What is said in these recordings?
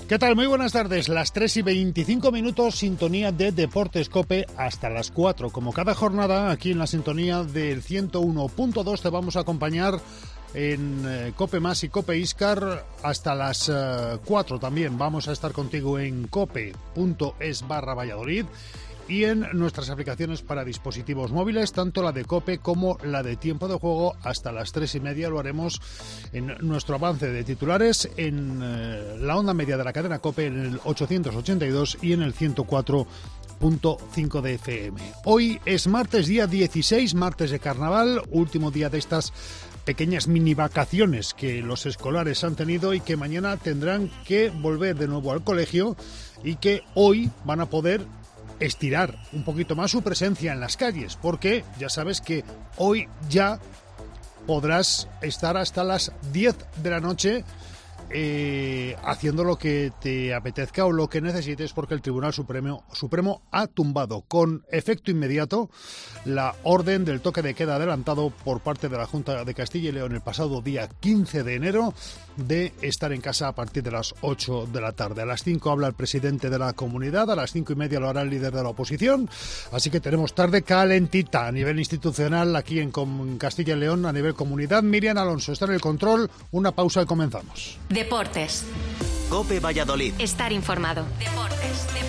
¿Qué tal? Muy buenas tardes. Las 3:25, sintonía de Deportes COPE hasta las 4. Como cada jornada, aquí en la sintonía del 101.2 te vamos a acompañar en COPE Más y COPE Iscar hasta las 4 también. Vamos a estar contigo en cope.es/Valladolid y en nuestras aplicaciones para dispositivos móviles, tanto la de COPE como la de Tiempo de Juego. Hasta las 3:30 lo haremos en nuestro avance de titulares en la onda media de la cadena COPE, en el 882 y en el 104.5 de FM. Hoy es martes, día 16, martes de carnaval, último día de estas pequeñas mini vacaciones que los escolares han tenido y que mañana tendrán que volver de nuevo al colegio, y que hoy van a poder estirar un poquito más su presencia en las calles, porque ya sabes que hoy ya podrás estar hasta las 10 de la noche haciendo lo que te apetezca o lo que necesites, porque el Tribunal Supremo ha tumbado con efecto inmediato la orden del toque de queda adelantado por parte de la Junta de Castilla y León el pasado día 15 de enero de estar en casa a partir de las 8 de la tarde. A las 5 habla el presidente de la comunidad, a las 5:30 lo hará el líder de la oposición, así que tenemos tarde calentita a nivel institucional aquí en Castilla y León, a nivel comunidad. Miriam Alonso está en el control. Una pausa y comenzamos. Deportes. COPE Valladolid. Estar informado. Deportes.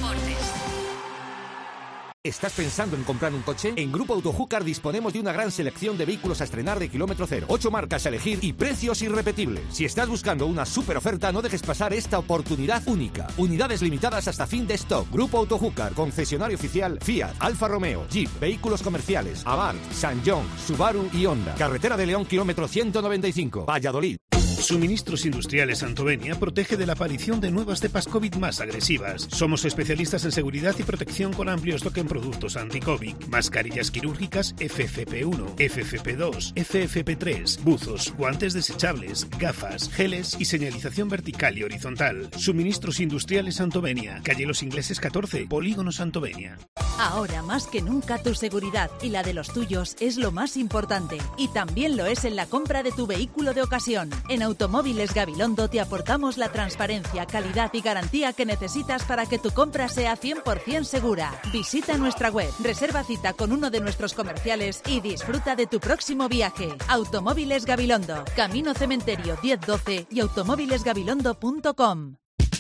¿Estás pensando en comprar un coche? En Grupo Autojúcar disponemos de una gran selección de vehículos a estrenar de kilómetro cero, 8 marcas a elegir y precios irrepetibles. Si estás buscando una super oferta, no dejes pasar esta oportunidad única. Unidades limitadas hasta fin de stock. Grupo Autojúcar, concesionario oficial Fiat, Alfa Romeo, Jeep, vehículos comerciales, Avant, Sanyong, Subaru y Honda. Carretera de León, kilómetro 195, Valladolid. Suministros Industriales Santovenia protege de la aparición de nuevas cepas COVID más agresivas. Somos especialistas en seguridad y protección con amplio stock en productos anti-COVID, mascarillas quirúrgicas FFP1, FFP2, FFP3, buzos, guantes desechables, gafas, geles y señalización vertical y horizontal. Suministros Industriales Santovenia, calle Los Ingleses 14, Polígono Santovenia. Ahora más que nunca tu seguridad y la de los tuyos es lo más importante, y también lo es en la compra de tu vehículo de ocasión. En Automóviles Gabilondo te aportamos la transparencia, calidad y garantía que necesitas para que tu compra sea 100% segura. Visita nuestra web, reserva cita con uno de nuestros comerciales y disfruta de tu próximo viaje. Automóviles Gabilondo, Camino Cementerio 1012 y automóvilesgabilondo.com.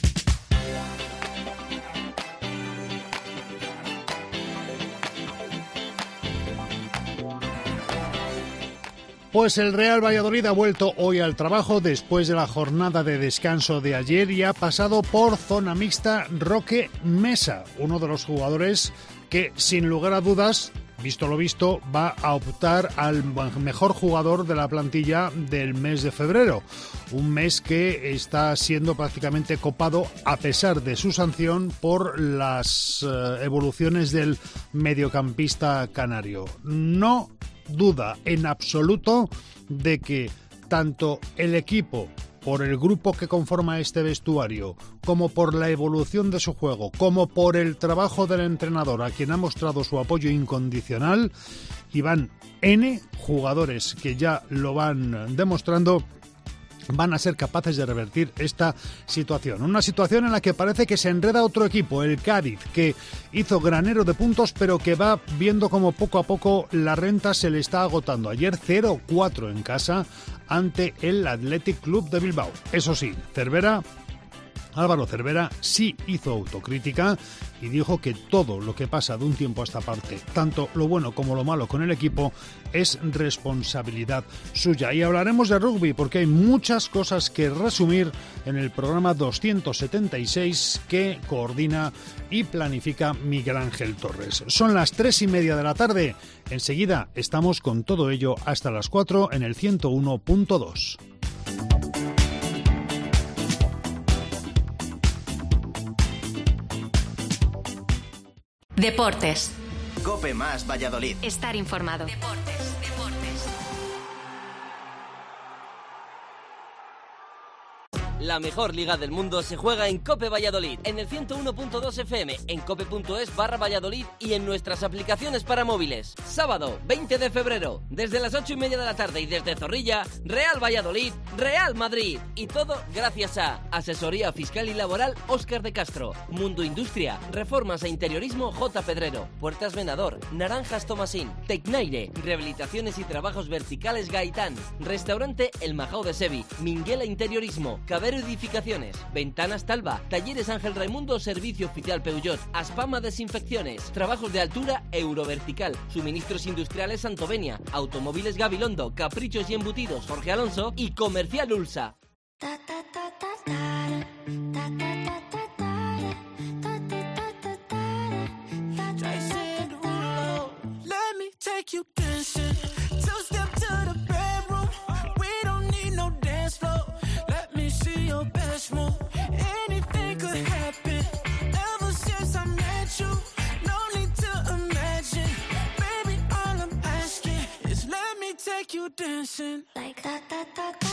Pues el Real Valladolid ha vuelto hoy al trabajo después de la jornada de descanso de ayer y ha pasado por zona mixta Roque Mesa, uno de los jugadores que, sin lugar a dudas, visto lo visto, va a optar al mejor jugador de la plantilla del mes de febrero. Un mes que está siendo prácticamente copado, a pesar de su sanción, por las evoluciones del mediocampista canario. No duda en absoluto de que tanto el equipo, por el grupo que conforma este vestuario, como por la evolución de su juego, como por el trabajo del entrenador, a quien ha mostrado su apoyo incondicional, y van N jugadores que ya lo van demostrando, van a ser capaces de revertir esta situación. Una situación en la que parece que se enreda otro equipo, el Cádiz, que hizo granero de puntos, pero que va viendo como poco a poco la renta se le está agotando. Ayer 0-4 en casa ante el Athletic Club de Bilbao. Eso sí, Álvaro Cervera sí hizo autocrítica y dijo que todo lo que pasa de un tiempo a esta parte, tanto lo bueno como lo malo con el equipo, es responsabilidad suya. Y hablaremos de rugby porque hay muchas cosas que resumir en el programa 276 que coordina y planifica Miguel Ángel Torres. Son las 3:30 de la tarde. Enseguida estamos con todo ello hasta las 4 en el 101.2. Deportes. COPE Más Valladolid. Estar informado. Deportes. La mejor liga del mundo se juega en COPE Valladolid, en el 101.2 FM, en cope.es/Valladolid y en nuestras aplicaciones para móviles. Sábado, 20 de febrero, desde las 8:30 de la tarde y desde Zorrilla, Real Valladolid, Real Madrid. Y todo gracias a Asesoría Fiscal y Laboral Óscar de Castro, Mundo Industria, Reformas e Interiorismo J. Pedrero, Puertas Venador, Naranjas Tomasín, Tecnaire, Rehabilitaciones y Trabajos Verticales Gaitán, Restaurante El Majao de Sevi, Minguela Interiorismo, Cabero Edificaciones, Ventanas Talva, Talleres Ángel Raimundo, Servicio Oficial Peugeot, Aspama Desinfecciones, Trabajos de Altura Eurovertical, Suministros Industriales Santovenia, Automóviles Gabilondo, Caprichos y Embutidos Jorge Alonso y Comercial Ulsa. Dancing like that, that, that, that.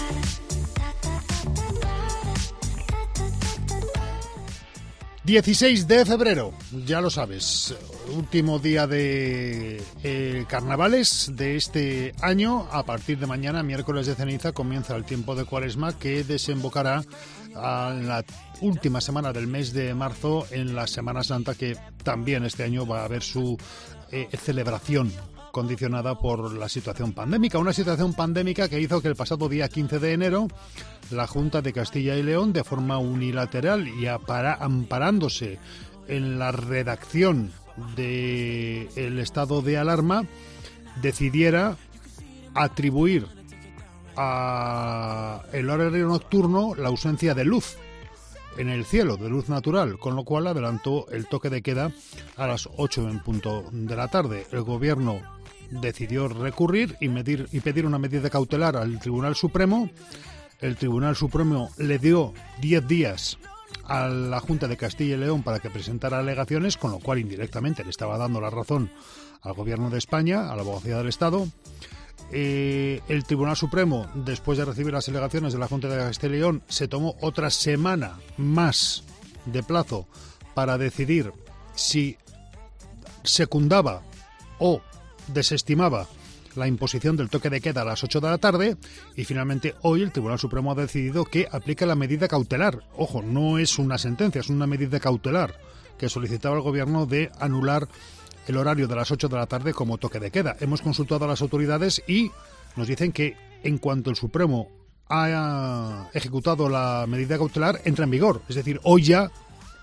16 de febrero, ya lo sabes, último día de carnavales de este año. A partir de mañana, miércoles de ceniza, comienza el tiempo de Cuaresma, que desembocará a la última semana del mes de marzo, en la Semana Santa, que también este año va a haber su celebración condicionada por la situación pandémica. Una situación pandémica que hizo que el pasado día 15 de enero la Junta de Castilla y León, de forma unilateral y amparándose en la redacción del estado de alarma, decidiera atribuir a el horario nocturno la ausencia de luz en el cielo, de luz natural, con lo cual adelantó el toque de queda a las 8 en punto de la tarde. El gobierno decidió recurrir y pedir una medida cautelar al Tribunal Supremo. El Tribunal Supremo le dio 10 días a la Junta de Castilla y León para que presentara alegaciones, con lo cual indirectamente le estaba dando la razón al Gobierno de España, a la Abogacía del Estado. El Tribunal Supremo, después de recibir las alegaciones de la Junta de Castilla y León, se tomó otra semana más de plazo para decidir si secundaba o desestimaba la imposición del toque de queda a las 8 de la tarde, y finalmente hoy el Tribunal Supremo ha decidido que aplica la medida cautelar. Ojo, no es una sentencia, es una medida cautelar que solicitaba al Gobierno de anular el horario de las 8 de la tarde como toque de queda. Hemos consultado a las autoridades y nos dicen que en cuanto el Supremo ha ejecutado la medida cautelar, entra en vigor. Es decir, hoy ya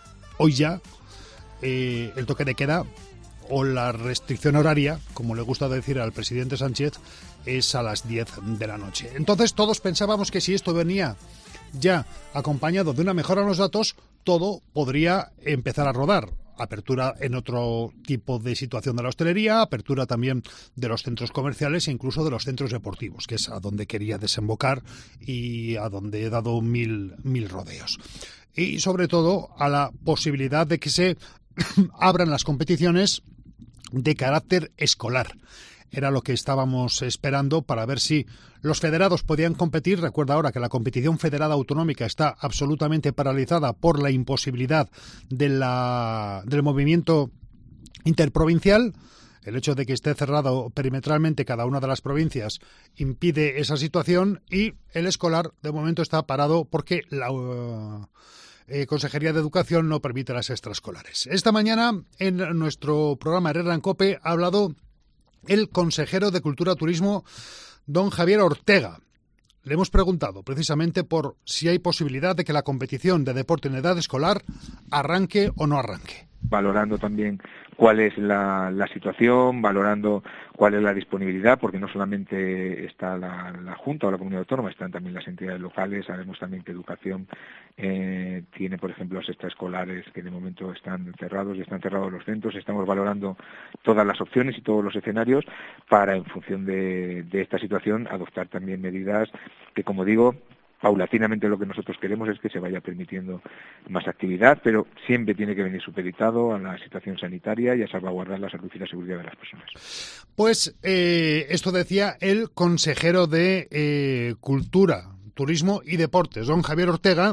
el toque de queda, o la restricción horaria, como le gusta decir al presidente Sánchez, es a las 10 de la noche. Entonces todos pensábamos que si esto venía ya acompañado de una mejora en los datos, todo podría empezar a rodar. Apertura en otro tipo de situación de la hostelería, apertura también de los centros comerciales e incluso de los centros deportivos, que es a donde quería desembocar y a donde he dado mil rodeos. Y sobre todo a la posibilidad de que se abran las competiciones de carácter escolar. Era lo que estábamos esperando para ver si los federados podían competir. Recuerda ahora que la competición federada autonómica está absolutamente paralizada por la imposibilidad del movimiento interprovincial. El hecho de que esté cerrado perimetralmente cada una de las provincias impide esa situación, y el escolar de momento está parado porque la Consejería de Educación no permite las extraescolares. Esta mañana en nuestro programa Herrera en COPE ha hablado el consejero de Cultura y Turismo, don Javier Ortega. Le hemos preguntado precisamente por si hay posibilidad de que la competición de deporte en edad escolar arranque o no arranque. Valorando también cuál es la situación, valorando cuál es la disponibilidad, porque no solamente está la Junta o la Comunidad Autónoma, están también las entidades locales. Sabemos también que Educación tiene, por ejemplo, los extraescolares que de momento están cerrados los centros. Estamos valorando todas las opciones y todos los escenarios para, en función de esta situación, adoptar también medidas que, como digo, paulatinamente lo que nosotros queremos es que se vaya permitiendo más actividad, pero siempre tiene que venir supeditado a la situación sanitaria y a salvaguardar la salud y la seguridad de las personas. Pues esto decía el consejero de Cultura, Turismo y Deportes, don Javier Ortega,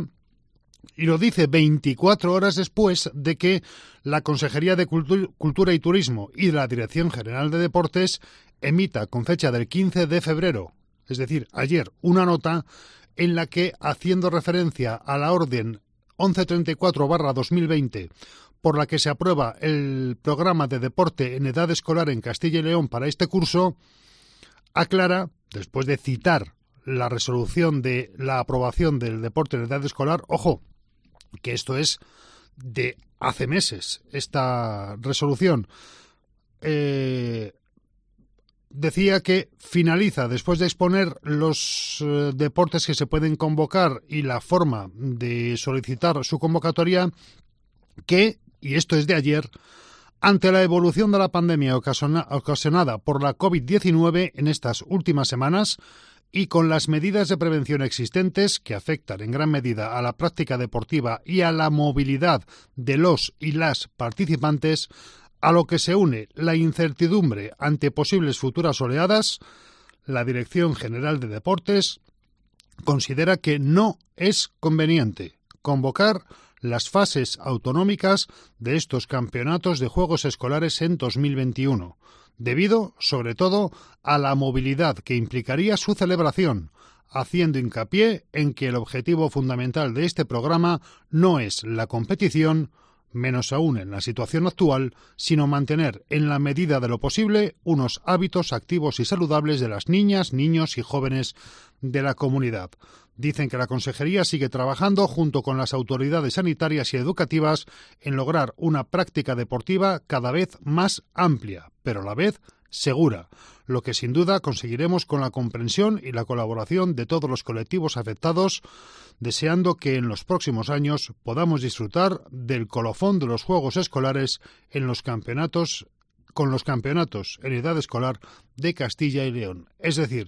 y lo dice 24 horas después de que la Consejería de Cultura y Turismo y la Dirección General de Deportes emita, con fecha del 15 de febrero es decir, ayer, una nota en la que, haciendo referencia a la orden 1134/2020, por la que se aprueba el programa de deporte en edad escolar en Castilla y León para este curso, aclara, después de citar la resolución de la aprobación del deporte en edad escolar, ojo, que esto es de hace meses, esta resolución, decía que finaliza, después de exponer los deportes que se pueden convocar y la forma de solicitar su convocatoria, que, y esto es de ayer, ante la evolución de la pandemia ocasionada por la COVID-19 en estas últimas semanas y con las medidas de prevención existentes que afectan en gran medida a la práctica deportiva y a la movilidad de los y las participantes, a lo que se une la incertidumbre ante posibles futuras oleadas, la Dirección General de Deportes considera que no es conveniente convocar las fases autonómicas de estos campeonatos de Juegos Escolares en 2021, debido, sobre todo, a la movilidad que implicaría su celebración, haciendo hincapié en que el objetivo fundamental de este programa no es la competición, menos aún en la situación actual, sino mantener, en la medida de lo posible, unos hábitos activos y saludables de las niñas, niños y jóvenes de la comunidad. Dicen que la Consejería sigue trabajando junto con las autoridades sanitarias y educativas en lograr una práctica deportiva cada vez más amplia, pero a la vez segura, lo que sin duda conseguiremos con la comprensión y la colaboración de todos los colectivos afectados, deseando que en los próximos años podamos disfrutar del colofón de los Juegos Escolares en los campeonatos, con los campeonatos en edad escolar de Castilla y León. Es decir,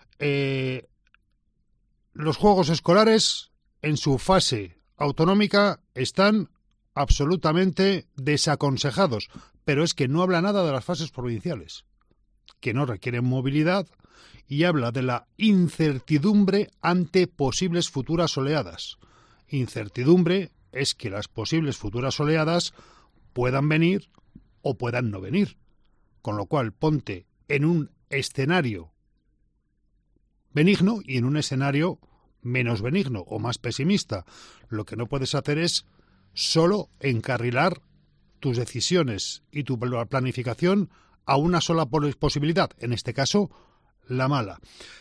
los Juegos Escolares en su fase autonómica están absolutamente desaconsejados, pero es que no habla nada de las fases provinciales, que no requieren movilidad, y habla de la incertidumbre ante posibles futuras oleadas. Incertidumbre es que las posibles futuras oleadas puedan venir o puedan no venir, con lo cual ponte en un escenario benigno y en un escenario menos benigno o más pesimista. Lo que no puedes hacer es solo encarrilar tus decisiones y tu planificación a una sola posibilidad, en este caso, la mala.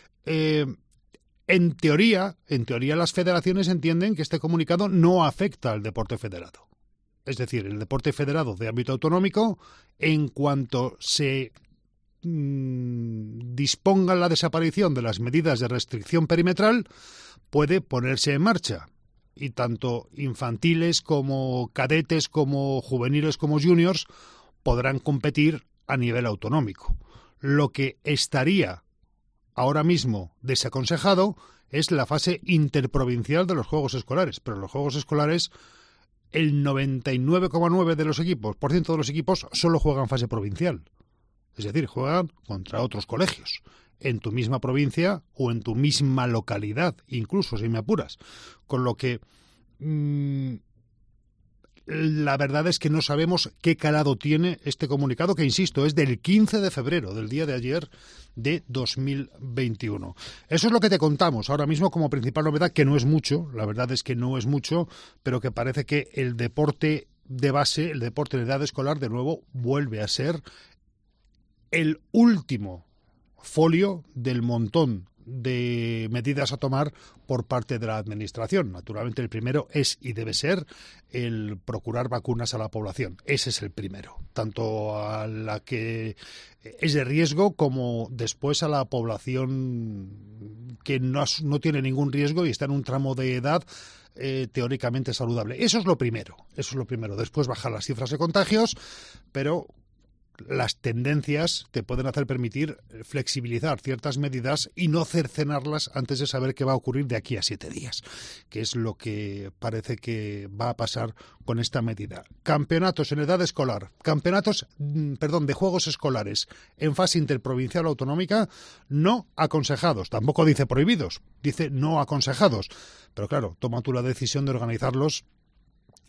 En teoría, las federaciones entienden que este comunicado no afecta al deporte federado. Es decir, el deporte federado de ámbito autonómico, en cuanto se disponga la desaparición de las medidas de restricción perimetral, puede ponerse en marcha. Y tanto infantiles como cadetes, como juveniles, como juniors podrán competir a nivel autonómico. Lo que estaría ahora mismo desaconsejado es la fase interprovincial de los Juegos Escolares, pero los Juegos Escolares, el 99,9% de los equipos solo juegan fase provincial. Es decir, juegan contra otros colegios, en tu misma provincia o en tu misma localidad, incluso si me apuras. Con lo que la verdad es que no sabemos qué calado tiene este comunicado, que, insisto, es del 15 de febrero, del día de ayer de 2021. Eso es lo que te contamos ahora mismo como principal novedad, que no es mucho, la verdad es que no es mucho, pero que parece que el deporte de base, el deporte de edad escolar, de nuevo vuelve a ser el último folio del montón de medidas a tomar por parte de la Administración. Naturalmente, el primero es y debe ser el procurar vacunas a la población. Ese es el primero, tanto a la que es de riesgo como después a la población que no tiene ningún riesgo y está en un tramo de edad teóricamente saludable. Eso es lo primero. Después bajar las cifras de contagios, pero las tendencias te pueden hacer permitir flexibilizar ciertas medidas y no cercenarlas antes de saber qué va a ocurrir de aquí a 7 días, que es lo que parece que va a pasar con esta medida. Campeonatos en edad escolar, de Juegos Escolares en fase interprovincial o autonómica, no aconsejados. Tampoco dice prohibidos, dice no aconsejados. Pero claro, toma tú la decisión de organizarlos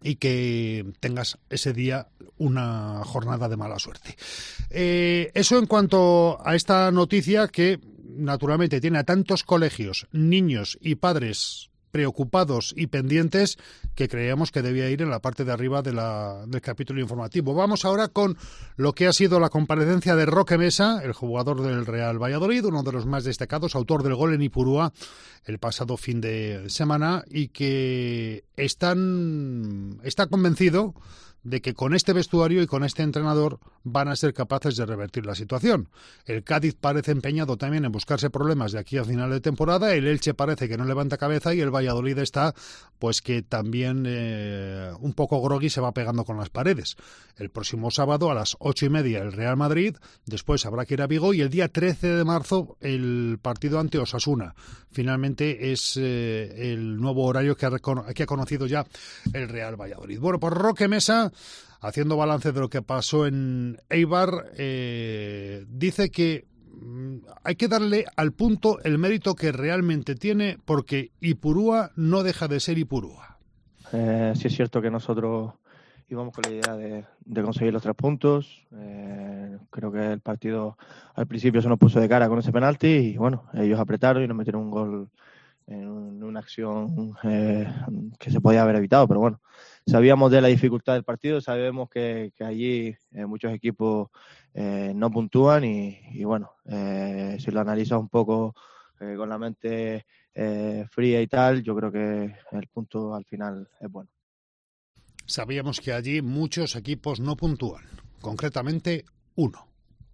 y que tengas ese día una jornada de mala suerte. Eso en cuanto a esta noticia que naturalmente tiene a tantos colegios, niños y padres preocupados y pendientes, que creíamos que debía ir en la parte de arriba del capítulo informativo. Vamos ahora con lo que ha sido la comparecencia de Roque Mesa, el jugador del Real Valladolid, uno de los más destacados, autor del gol en Ipurúa el pasado fin de semana, y que está convencido de que con este vestuario y con este entrenador van a ser capaces de revertir la situación. El Cádiz parece empeñado también en buscarse problemas de aquí a final de temporada, el Elche parece que no levanta cabeza y el Valladolid está, pues que también un poco grogui, se va pegando con las paredes. El próximo sábado a las 8:30 el Real Madrid, después habrá que ir a Vigo y el día 13 de marzo el partido ante Osasuna. Finalmente es el nuevo horario que ha conocido ya el Real Valladolid. Bueno, pues Roque Mesa, haciendo balance de lo que pasó en Eibar, dice que hay que darle al punto el mérito que realmente tiene, porque Ipurúa no deja de ser Ipurúa. Sí es cierto que nosotros íbamos con la idea de conseguir los 3 puntos. Creo que el partido al principio se nos puso de cara con ese penalti y bueno, ellos apretaron y nos metieron un gol en una acción que se podía haber evitado, pero bueno, sabíamos de la dificultad del partido, sabemos que allí muchos equipos no puntúan y bueno, si lo analizas un poco con la mente fría y tal, yo creo que el punto al final es bueno. Sabíamos que allí muchos equipos no puntúan, concretamente uno.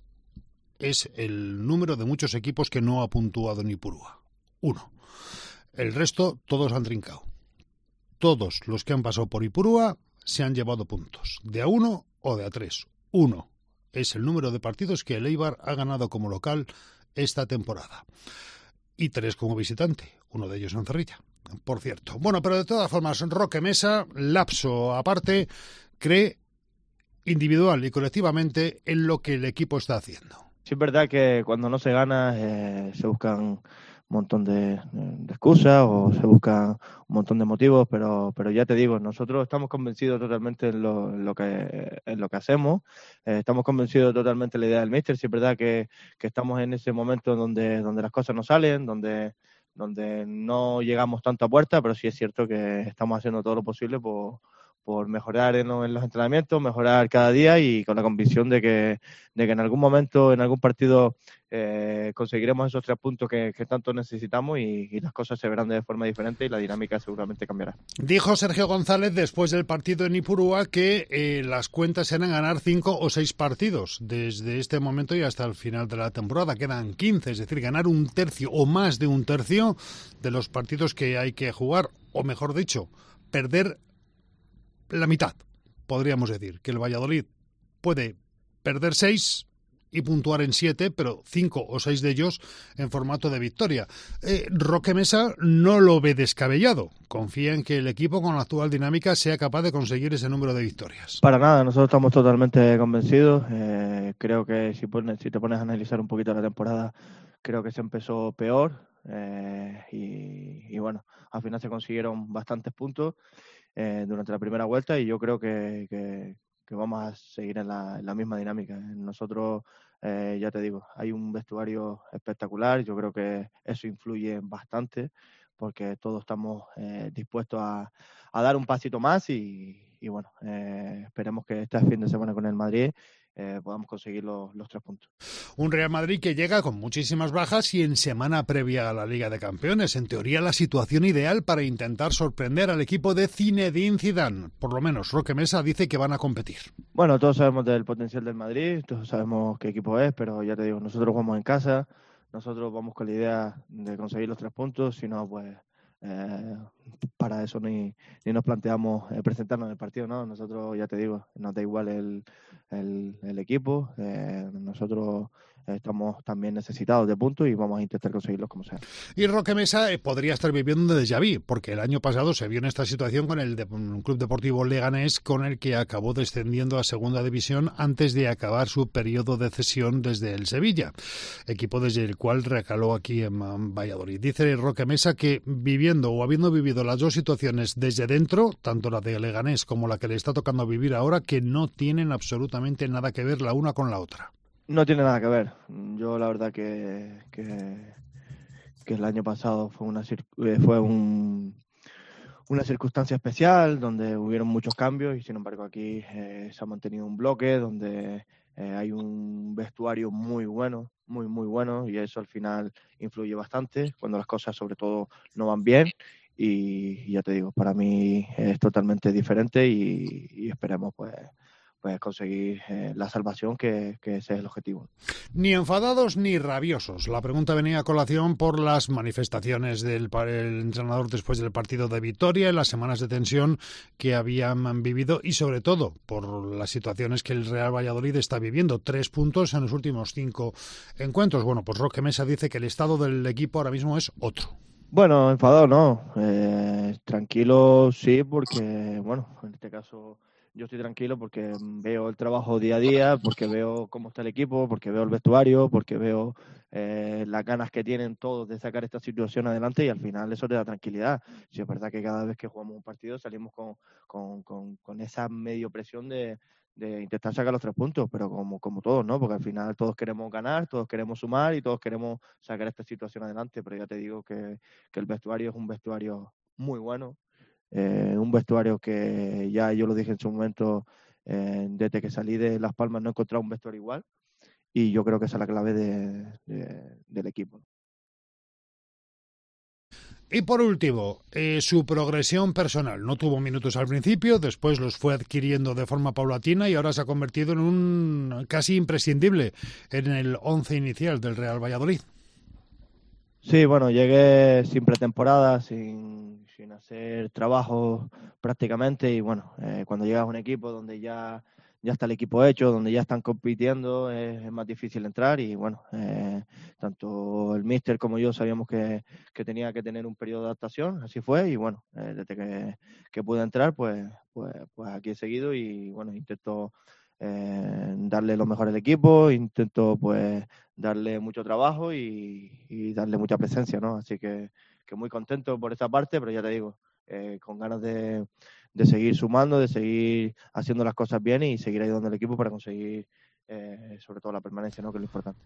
Es el número de muchos equipos que no ha puntuado en Ipurúa. Uno. El resto, todos han trincado. Todos los que han pasado por Ipurúa se han llevado puntos, de a 1 o de a 3. 1 es el número de partidos que el Eibar ha ganado como local esta temporada. Y 3 como visitante, uno de ellos en Zorrilla, por cierto. Bueno, pero de todas formas, Roque Mesa, lapso aparte, cree individual y colectivamente en lo que el equipo está haciendo. Sí es verdad que cuando no se gana se buscan un montón de excusas o se buscan un montón de motivos, pero ya te digo, nosotros estamos convencidos totalmente en lo que hacemos, estamos convencidos totalmente de la idea del míster. Sí es verdad que estamos en ese momento donde las cosas no salen, donde no llegamos tanto a puerta, pero sí es cierto que estamos haciendo todo lo posible por mejorar en los entrenamientos, mejorar cada día y con la convicción de que en algún momento, en algún partido, conseguiremos esos 3 puntos que tanto necesitamos y las cosas se verán de forma diferente y la dinámica seguramente cambiará. Dijo Sergio González después del partido en Ipurúa que las cuentas eran ganar 5 o 6 partidos desde este momento y hasta el final de la temporada. Quedan 15, es decir, ganar 1/3 o más de 1/3 de los partidos que hay que jugar, o mejor dicho, perder la mitad. Podríamos decir que el Valladolid puede perder 6 y puntuar en 7, pero 5 o 6 de ellos en formato de victoria. Roque Mesa no lo ve descabellado. Confía en que el equipo con la actual dinámica sea capaz de conseguir ese número de victorias. Para nada, nosotros estamos totalmente convencidos. Creo que si te pones a analizar un poquito la temporada, creo que se empezó peor y bueno, al final se consiguieron bastantes puntos durante la primera vuelta y yo creo que vamos a seguir en la misma dinámica. Nosotros, ya te digo, hay un vestuario espectacular, yo creo que eso influye bastante porque todos estamos dispuestos a dar un pasito más y bueno, esperemos que este fin de semana con el Madrid podamos conseguir los 3 puntos. Un Real Madrid que llega con muchísimas bajas y en semana previa a la Liga de Campeones. En teoría, la situación ideal para intentar sorprender al equipo de Zinedine Zidane. Por lo menos, Roque Mesa dice que van a competir. Bueno, todos sabemos del potencial del Madrid, todos sabemos qué equipo es, pero ya te digo, nosotros jugamos en casa, nosotros vamos con la idea de conseguir los 3 puntos, si no, pues para eso ni nos planteamos presentarnos en el partido, ¿no? Nosotros, ya te digo, nos da igual el equipo, nosotros estamos también necesitados de puntos y vamos a intentar conseguirlos como sea. Y Roque Mesa podría estar viviendo un déjà vu, porque el año pasado se vio en esta situación con el Club Deportivo Leganés, con el que acabó descendiendo a segunda división antes de acabar su periodo de cesión desde el Sevilla, equipo desde el cual recaló aquí en Valladolid. Dice Roque Mesa que viviendo o habiendo vivido las dos situaciones desde dentro, tanto la de Leganés como la que le está tocando vivir ahora, que no tienen absolutamente nada que ver la una con la otra. No tiene nada que ver. Yo la verdad que el año pasado fue una circunstancia especial donde hubieron muchos cambios y sin embargo aquí se ha mantenido un bloque donde hay un vestuario muy bueno, muy bueno, y eso al final influye bastante cuando las cosas sobre todo no van bien. Y ya te digo, para mí es totalmente diferente y esperemos pues conseguir la salvación, que ese es el objetivo. Ni enfadados ni rabiosos. La pregunta venía a colación por las manifestaciones del entrenador después del partido de Vitoria, en las semanas de tensión que habían vivido y sobre todo por las situaciones que el Real Valladolid está viviendo. 3 puntos en los últimos 5 encuentros. Bueno, pues Roque Mesa dice que el estado del equipo ahora mismo es otro. Bueno, enfadado no. Tranquilo sí, porque, bueno, en este caso yo estoy tranquilo porque veo el trabajo día a día, porque veo cómo está el equipo, porque veo el vestuario, porque veo las ganas que tienen todos de sacar esta situación adelante y al final eso te da tranquilidad. Sí, es verdad que cada vez que jugamos un partido salimos con esa medio presión de intentar sacar los 3 puntos, pero como todos, ¿no? Porque al final todos queremos ganar, todos queremos sumar y todos queremos sacar esta situación adelante, pero ya te digo que el vestuario es un vestuario muy bueno. Un vestuario que ya yo lo dije en su momento, desde que salí de Las Palmas no he encontrado un vestuario igual y yo creo que esa es la clave del equipo. Y por último, su progresión personal. No tuvo minutos al principio, después los fue adquiriendo de forma paulatina y ahora se ha convertido en un casi imprescindible en el 11 inicial del Real Valladolid. Sí, bueno, llegué sin pretemporada, sin hacer trabajo prácticamente y bueno, cuando llegas a un equipo donde ya está el equipo hecho, donde ya están compitiendo, es más difícil entrar y bueno, tanto el míster como yo sabíamos que tenía que tener un periodo de adaptación, así fue y bueno, desde que pude entrar pues aquí he seguido y bueno, intento darle lo mejor al equipo, intento pues darle mucho trabajo y darle mucha presencia, ¿no? Así que muy contento por esa parte, pero ya te digo, con ganas de seguir sumando, de seguir haciendo las cosas bien y seguir ayudando al equipo para conseguir sobre todo la permanencia, ¿no? Que es lo importante.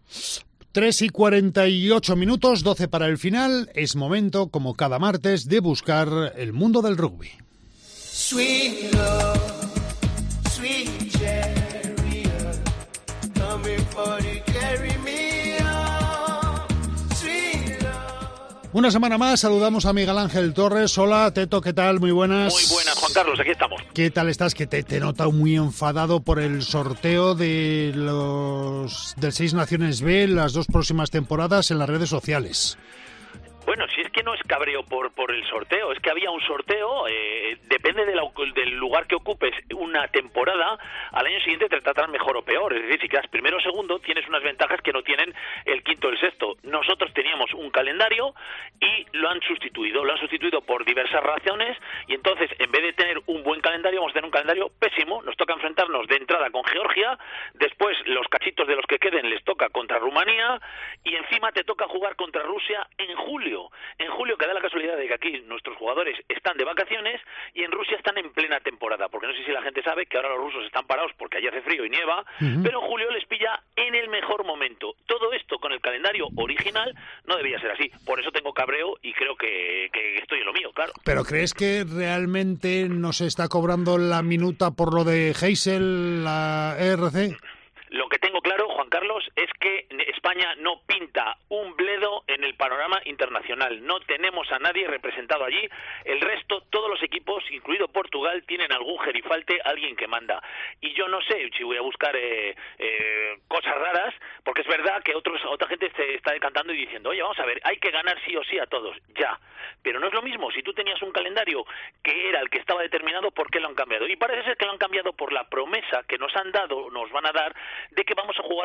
3:48 minutos, 12 para el final. Es momento, como cada martes, de buscar el mundo del rugby. Sweet love, sweet chariot, coming for to carry me on. Sweet love. Una semana más saludamos a Miguel Ángel Torres. Hola, Teto, ¿qué tal? Muy buenas. Muy buenas, Juan Carlos, aquí estamos. ¿Qué tal estás? Que te he notado muy enfadado por el sorteo de los del 6 Naciones B las 2 próximas temporadas en las redes sociales. Bueno, si es que no es cabreo por el sorteo, es que había un sorteo, depende del lugar que ocupes una temporada, al año siguiente te tratan mejor o peor, es decir, si quedas primero o segundo tienes unas ventajas que no tienen el quinto o el sexto. Nosotros teníamos un calendario y lo han sustituido por diversas razones y entonces en vez de tener un buen calendario vamos a tener un calendario pésimo, nos toca enfrentarnos de entrada con Georgia, después los cachitos de los que queden les toca contra Rumanía y encima te toca jugar contra Rusia en julio. En julio, que da la casualidad de que aquí nuestros jugadores están de vacaciones y en Rusia están en plena temporada, porque no sé si la gente sabe que ahora los rusos están parados porque allí hace frío y nieva, pero en julio les pilla en el mejor momento. Todo esto con el calendario original no debía ser así. Por eso tengo cabreo y creo que estoy en lo mío, claro. ¿Pero crees que realmente no se está cobrando la minuta por lo de Heysel, la ERC? Lo que tengo claro, Juan Carlos, es que España no pinta un bledo en el panorama internacional. No tenemos a nadie representado allí. El resto, todos los equipos, incluido Portugal, tienen algún gerifalte, alguien que manda. Y yo no sé si voy a buscar cosas raras, porque es verdad que otra gente se está decantando y diciendo, oye, vamos a ver, hay que ganar sí o sí a todos, ya. Pero no es lo mismo, si tú tenías un calendario que era el que estaba determinado, ¿por qué lo han cambiado? Y parece ser que lo han cambiado por la promesa que nos han dado, nos van a dar, de que vamos a jugar con un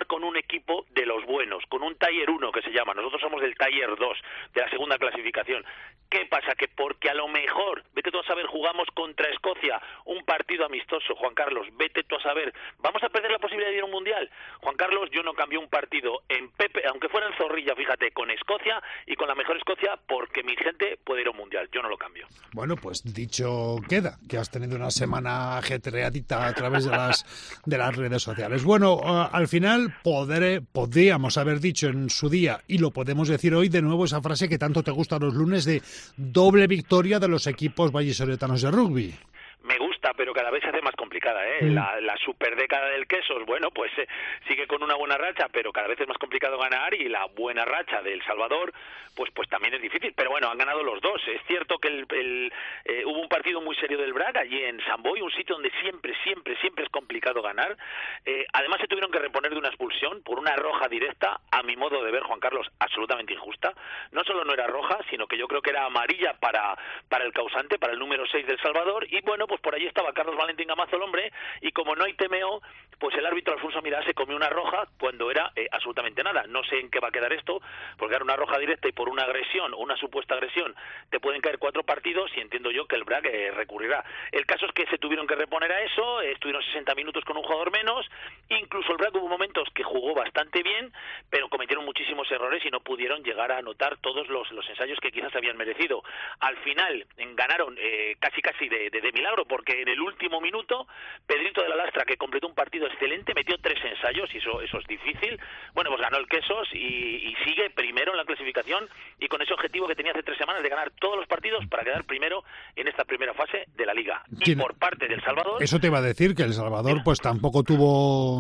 equipo de los buenos, con un Tier 1 que se llama, nosotros somos del Tier 2, de la segunda clasificación. ¿Qué pasa? Que porque a lo mejor, vete tú a saber, jugamos contra Escocia, un partido amistoso, Juan Carlos, vete tú a saber, ¿vamos a perder la posibilidad de ir a un mundial? Juan Carlos, yo no cambio un partido en Pepe, aunque fuera en Zorrilla, fíjate, con Escocia y con la mejor Escocia, porque mi gente puede ir a un mundial, yo no lo cambio. Bueno, pues dicho queda, que has tenido una semana ajetreadita a través de las redes sociales. Bueno, al final podríamos haber dicho en su día, y lo podemos decir hoy de nuevo, esa frase que tanto te gusta los lunes de doble victoria de los equipos vallisoletanos de rugby. Me gusta, pero cada vez se hace más complicada, ¿eh? La superdécada del Quesos, bueno, pues sigue con una buena racha, pero cada vez es más complicado ganar, y la buena racha del Salvador, pues también es difícil, pero bueno, han ganado los dos. Es cierto que hubo un partido muy serio del Braga allí en Sant Boi, un sitio donde siempre es complicado ganar. Además se tuvieron que reponer de una expulsión por una roja directa, a mi modo de ver, Juan Carlos, absolutamente injusta. No solo no era roja, sino que yo creo que era amarilla para el causante, para el número 6 del Salvador, y bueno, pues por allí estaba Carlos Valentín Gamazo, el hombre, y como no hay TMO, pues el árbitro Alfonso Mirá se comió una roja cuando era absolutamente nada. No sé en qué va a quedar esto, porque era una roja directa y por una agresión, una supuesta agresión, te pueden caer 4 partidos, y entiendo yo que el Braga recurrirá. El caso es que se tuvieron que reponer a eso, estuvieron 60 minutos con un jugador menos, incluso el Braga hubo momentos que jugó bastante bien, pero cometieron muchísimos errores y no pudieron llegar a anotar todos los ensayos que quizás habían merecido. Al final ganaron casi de milagro, porque en el último minuto Pedrito de la Lastra, que completó un partido excelente, metió 3 ensayos, y eso es difícil. Bueno, pues ganó el Quesos y sigue primero en la clasificación, y con ese objetivo que tenía hace 3 semanas de ganar todos los partidos para quedar primero en esta primera fase de la Liga. Y por parte del Salvador... Eso te iba a decir, que el Salvador pues tampoco tuvo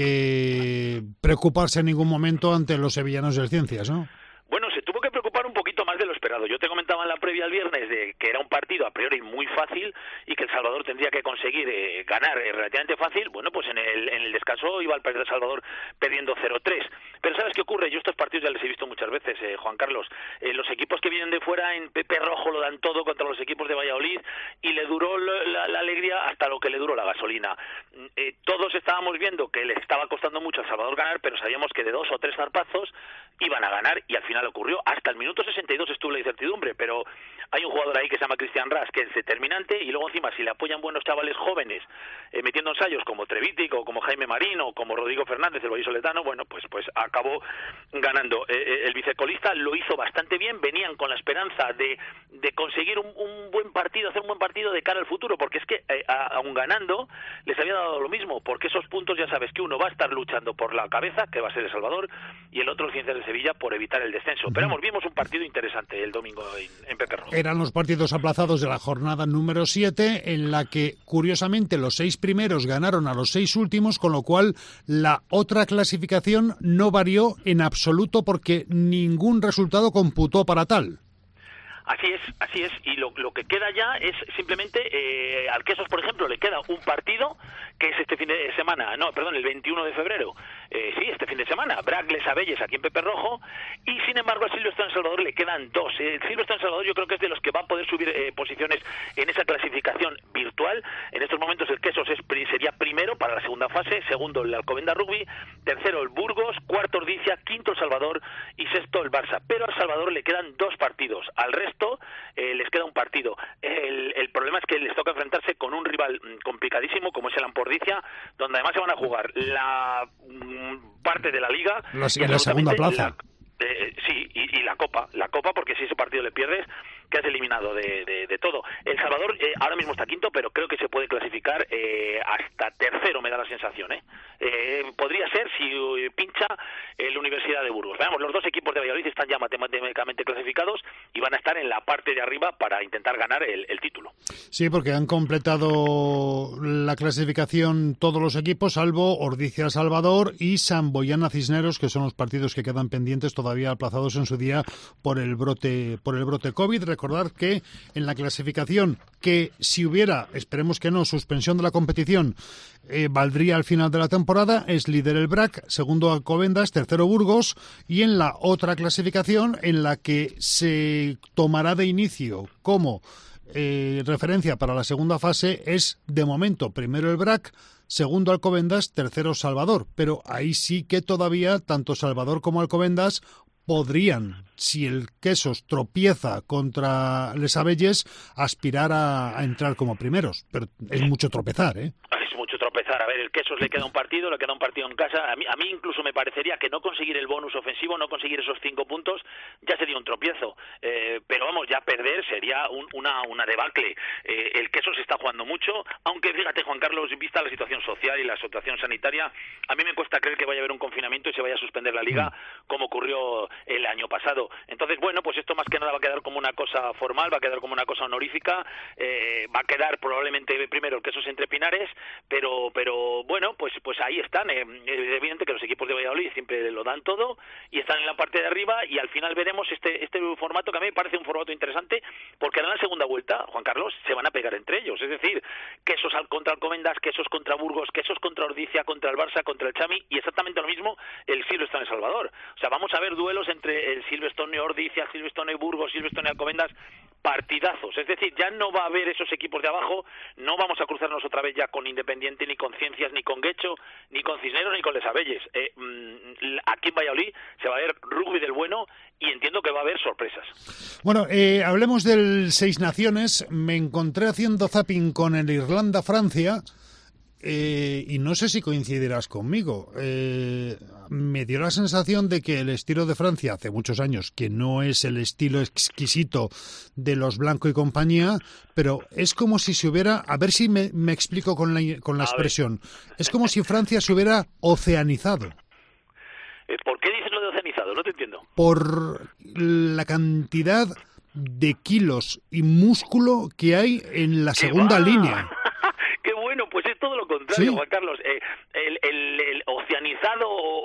que preocuparse en ningún momento ante los sevillanos del Ciencias, ¿no? Bueno, se tuvo que preocupar un poquito más de lo esperado. Yo te comentaba en la previa el viernes de que era un partido a priori muy fácil y que El Salvador tendría que conseguir ganar relativamente fácil. Bueno, pues en el descanso iba al perder El Salvador perdiendo 0-3. Pero ¿sabes qué ocurre? Yo estos partidos ya les he visto muchas veces, Juan Carlos. Los equipos que vienen de fuera en Pepe Rojo lo dan todo contra los equipos de Valladolid, y le duró la alegría hasta lo que le duró la gasolina. Todos estábamos viendo que le estaba costando mucho a El Salvador ganar, pero sabíamos que de 2 o 3 zarpazos iban a ganar, y al final ocurrió. Hasta el minuto 62 estuvo la incertidumbre, pero hay un jugador ahí que se llama Cristian Ras, que es determinante, y luego encima si le apoyan buenos chavales jóvenes metiendo ensayos como Trevitic o como Jaime Marín o como Rodrigo Fernández, el vallisoletano, bueno, pues acabó ganando. El vicecolista lo hizo bastante bien, venían con la esperanza de conseguir un buen partido, hacer un buen partido de cara al futuro, porque es que aun ganando les había dado lo mismo, porque esos puntos ya sabes que uno va a estar luchando por la cabeza, que va a ser El Salvador, y el otro el Ciencias de Sevilla por evitar el descenso. Pero vamos, vimos un partido interesante el domingo en Pepe Rojo. Eran los partidos aplazados de la jornada número 7, en la que curiosamente los 6 primeros ganaron a los 6 últimos, con lo cual la otra clasificación no varió en absoluto, porque ningún resultado computó para tal. Así es, y lo que queda ya es simplemente, al Quesos, por ejemplo, le queda un partido, que es este fin de semana, el 21 de febrero, este fin de semana, Brac-Les Abelles aquí en Pepe Rojo, y sin embargo al Silvestre en Salvador le quedan 2. El Silvestre en Salvador yo creo que es de los que va a poder subir posiciones en esa clasificación virtual. En estos momentos el Quesos sería primero para la segunda fase, segundo el Alcobendas Rugby, tercero el Burgos, cuarto Ordizia, quinto El Salvador y sexto el Barça. Pero al Salvador le quedan 2 partidos, al resto les queda un partido. El problema es que les toca enfrentarse con un rival complicadísimo como es el Ampordicia, donde además se van a jugar la parte de la Liga en la segunda plaza. Y la Copa, porque si ese partido le pierdes, quedas eliminado de todo. El Salvador ahora mismo está quinto, pero creo que se puede clasificar hasta tercero, me da la sensación. Podría ser si pincha la Universidad de Burgos. Veamos, los 2 equipos de Valladolid están ya matemáticamente clasificados y van a estar en la parte de arriba para intentar ganar el título. Sí, porque han completado la clasificación todos los equipos, salvo Ordizia Salvador y Samboyana Cisneros, que son los partidos que quedan pendientes, todavía aplazados en su día por el brote COVID. Recordar que en la clasificación, que si hubiera, esperemos que no, suspensión de la competición, valdría al final de la temporada, es líder el Brac, segundo Alcobendas, tercero Burgos, y en la otra clasificación, en la que se tomará de inicio como referencia para la segunda fase es, de momento, primero el BRAC, segundo Alcobendas, tercero Salvador. Pero ahí sí que todavía tanto Salvador como Alcobendas podrían, si el Quesos tropieza contra Les Abelles, aspirar a entrar como primeros. Pero es mucho tropezar, ¿eh? Es mucho tropezar. A ver, el Quesos le queda un partido en casa. A mí incluso me parecería que no conseguir el bonus ofensivo, no conseguir esos 5 puntos, ya sería un tropiezo. Pero vamos, ya perder sería una debacle. El Quesos está jugando mucho, aunque fíjate, Juan Carlos, vista la situación social y la situación sanitaria, a mí me cuesta creer que vaya a haber un confinamiento y se vaya a suspender la Liga como ocurrió el año pasado. Entonces, bueno, pues esto más que nada va a quedar como una cosa formal, va a quedar como una cosa honorífica, va a quedar probablemente primero el Quesos entre Pinares, pero bueno, pues ahí están. Es evidente que los equipos de Valladolid siempre lo dan todo y están en la parte de arriba, y al final veremos este formato que a mí me parece un formato interesante, porque ahora en la segunda vuelta, Juan Carlos, se van a pegar entre ellos, es decir, Quesos contra Alcobendas, Quesos contra Burgos, Quesos contra Ordizia, contra el Barça, contra el Chami, y exactamente lo mismo el Silverstone en Salvador. O sea, vamos a ver duelos entre el Silverstone Ordizia, Silverstone Burgos, Silverstone Alcobendas, partidazos. Es decir, ya no va a haber esos equipos de abajo, no vamos a cruzarnos otra vez ya con Independiente, ni con Ciencias, ni con Guecho, ni con Cisneros, ni con Les Abelles. Aquí en Valladolid se va a ver rugby del bueno, y entiendo que va a haber sorpresas. Bueno, hablemos del Seis Naciones. Me encontré haciendo zapping con el Irlanda-Francia, y no sé si coincidirás conmigo. Me dio la sensación de que el estilo de Francia hace muchos años, que no es el estilo exquisito de los Blanco y compañía, pero es como si se hubiera, a ver si me explico con la expresión, es como si Francia se hubiera oceanizado. ¿Por qué dices lo de oceanizado? No te entiendo. Por la cantidad de kilos y músculo que hay en la segunda línea. Qué bueno, pues es todo lo contrario, ¿Sí? Juan Carlos. El oceanizado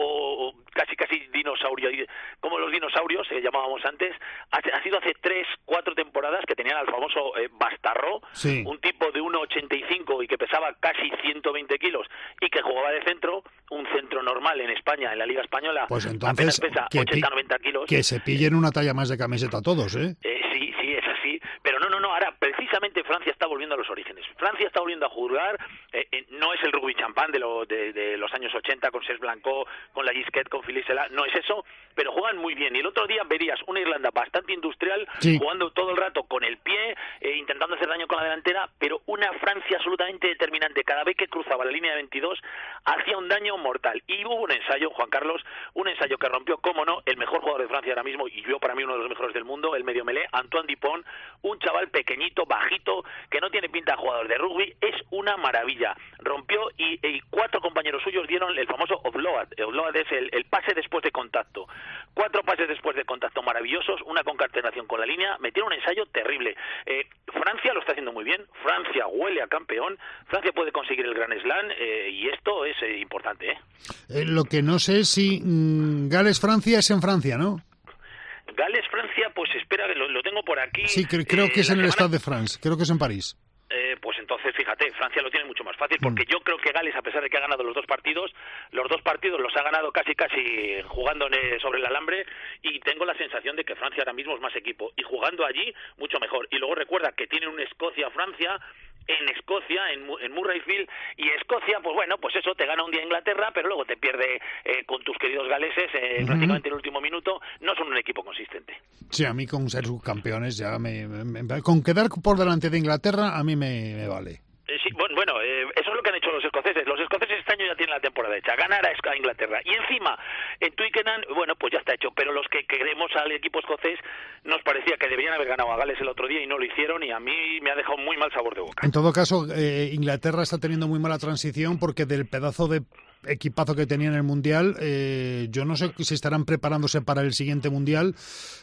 o casi dinosaurio, como los dinosaurios llamábamos antes, ha sido hace 3-4 temporadas que tenían al famoso Bastarro, sí, un tipo de 1,85 y que pesaba casi 120 kilos y que jugaba de centro, un centro normal en España, en la Liga Española, pues entonces pesa 80-90 kilos. Que se pillen una talla más de camiseta todos, ¿eh? Sí, es así. Pero no, ahora precisamente Francia está volviendo a los orígenes. Francia está volviendo a jugar, no es el rugby champán de los años 80 con Cesc Blanco, con la Gisquet, con Philippe Sela, no es eso, pero juegan muy bien. Y el otro día verías una Irlanda bastante industrial, sí, jugando todo el rato con el pie, intentando hacer daño con la delantera, pero una Francia absolutamente determinante. Cada vez que cruzaba la línea de 22 hacía un daño mortal. Y hubo un ensayo, Juan Carlos, un ensayo que rompió, cómo no, el mejor jugador de Francia ahora mismo, y yo para mí uno de los mejores del mundo, el medio melé, Antoine Dupont, un chaval pequeñito, bajito, que no tiene pinta de jugador de rugby, es una maravilla. Rompió y 4 compañeros suyos dieron el famoso offload. Offload es el pase después de contacto. 4 pases después de contacto maravillosos, una concatenación con la línea, metieron un ensayo terrible. Francia lo está haciendo muy bien, Francia huele a campeón, Francia puede conseguir el Grand Slam, y esto es importante, ¿eh? Lo que no sé es si Gales-Francia es en Francia, ¿no? Gales-Francia, pues espera, lo tengo por aquí. Sí, creo que es en el Stade de France, creo que es en París. Pues entonces, fíjate, Francia lo tiene mucho más fácil, porque yo creo que Gales, a pesar de que ha ganado los dos partidos los ha ganado casi jugando sobre el alambre, y tengo la sensación de que Francia ahora mismo es más equipo, y jugando allí mucho mejor. Y luego recuerda que tiene un Escocia-Francia en Escocia, en Murrayfield, y Escocia, pues bueno, pues eso, te gana un día Inglaterra, pero luego te pierde con tus queridos galeses prácticamente en el último minuto. No son un equipo consistente. Sí, a mí con ser subcampeones ya con quedar por delante de Inglaterra a mí me vale. Sí, bueno, eso es lo que han hecho los escoceses. Los escoceses este año ya tienen la temporada hecha, ganar a Inglaterra. Y encima, en Twickenham, bueno, pues ya está hecho. Pero los que queremos al equipo escocés, nos parecía que deberían haber ganado a Gales el otro día y no lo hicieron, y a mí me ha dejado muy mal sabor de boca. En todo caso, Inglaterra está teniendo muy mala transición, porque del pedazo de equipazo que tenía en el Mundial, yo no sé si estarán preparándose para el siguiente Mundial,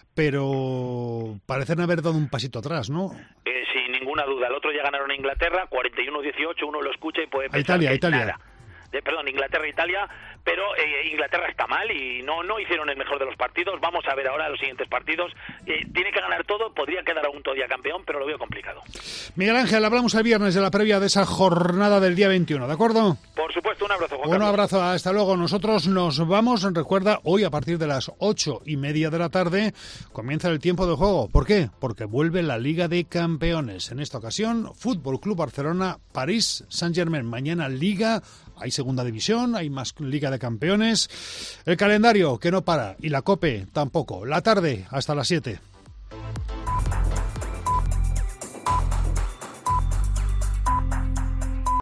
pero parecen haber dado un pasito atrás, ¿no? Sin ninguna duda. El otro ya ganaron a Inglaterra, 41-18, uno lo escucha y puede pensar Italia. Inglaterra e Italia, pero Inglaterra está mal y no hicieron el mejor de los partidos. Vamos a ver ahora los siguientes partidos. Tiene que ganar todo, podría quedar aún todavía campeón, pero lo veo complicado. Miguel Ángel, hablamos el viernes de la previa de esa jornada del día 21, ¿de acuerdo? Por supuesto, un abrazo, Juan Carlos. Un abrazo, hasta luego. Nosotros nos vamos. Recuerda, hoy a partir de las 8:30 de la tarde comienza el tiempo de juego. ¿Por qué? Porque vuelve la Liga de Campeones. En esta ocasión, Fútbol Club Barcelona, París Saint-Germain. Mañana Liga, hay segunda división, hay más Liga de Campeones. El calendario que no para y la COPE tampoco. La tarde hasta las 7.